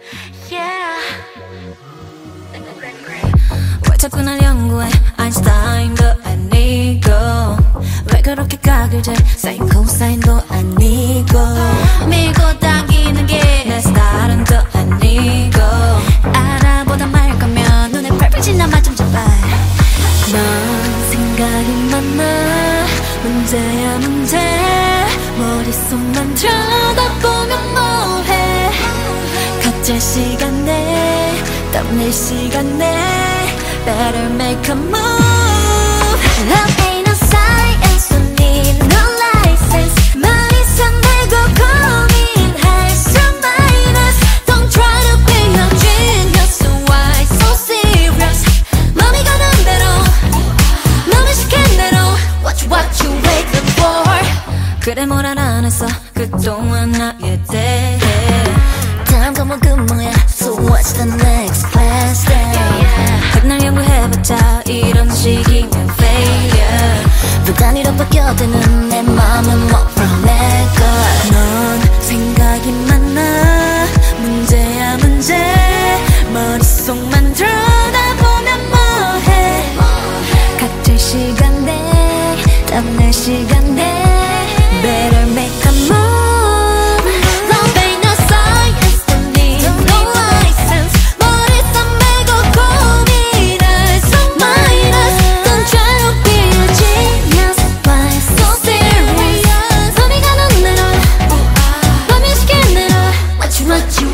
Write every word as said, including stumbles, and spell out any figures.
Yeah. 왜 자꾸 날 연구해 아인슈타인도 아니고 왜 그렇게 각을 재 사인 코사인도 아니고 밀고 당기는 게 내 스타일은 또 아니고 알아보다 말 거면 눈에 펄펄 지나마 좀 잡아 넌 생각이 많아 문제야 문제 머릿속만 들여다보면 뭐해 각자 시간에 땀낼 시간에 Better make a move Love ain't no science don't need no license 머리선 내고 고민할 수 minus Don't try to be a genius Why so serious 맘이 가는 대로 맘이 시킨 대로 What you what you waiting for 그래 뭘 안 했어 그동안 나에 대해 다음 과목은 뭐야 So what's the next class then 날 연구해봤자 이런 식이면 failure 또 단위로 바뀌어드는 내 맘은 more from let go 넌 생각이 많아 문제야 문제 머릿속만 들여다보면 뭐해 각질 시간에 땀낼 시간에 Better make a move What you